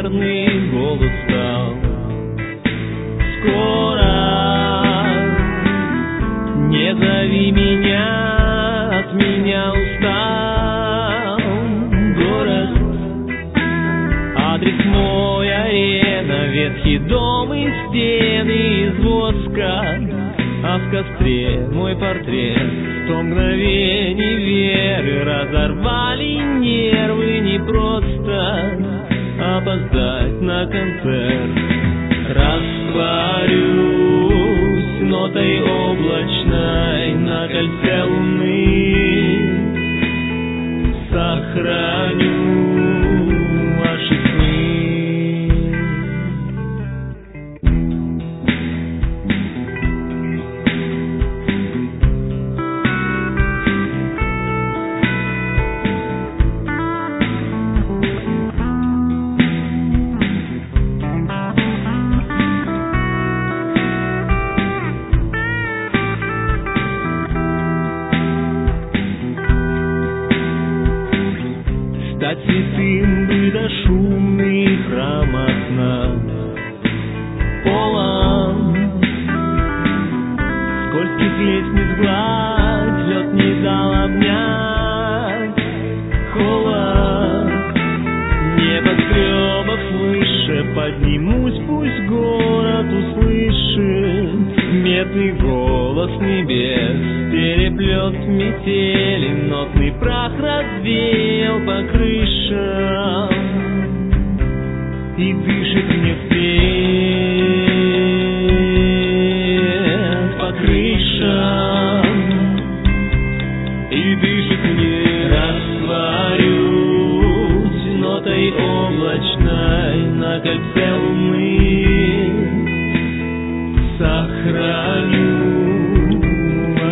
верный голос стал. Скоро не зови меня, от меня устал город. Адрес мой арена, ветхий дом и стены из воска, а в костре мой портрет. 100 мгновений веры разорвали нервы, не просто опоздать на концерт. Растворюсь нотой облачной на кольце луны, сохраню ваши сны. Стать святым бы до шумных храмов над полом, скользких лестниц гладь, лед не дал обнять холод. Небоскребов выше поднимусь, пусть город услышит медный голос небес. Переплет метели, нотный прах развеял по крышам и дышит мне вслед по крышам, и дышит мне. Растворюсь нотой облачной на кольце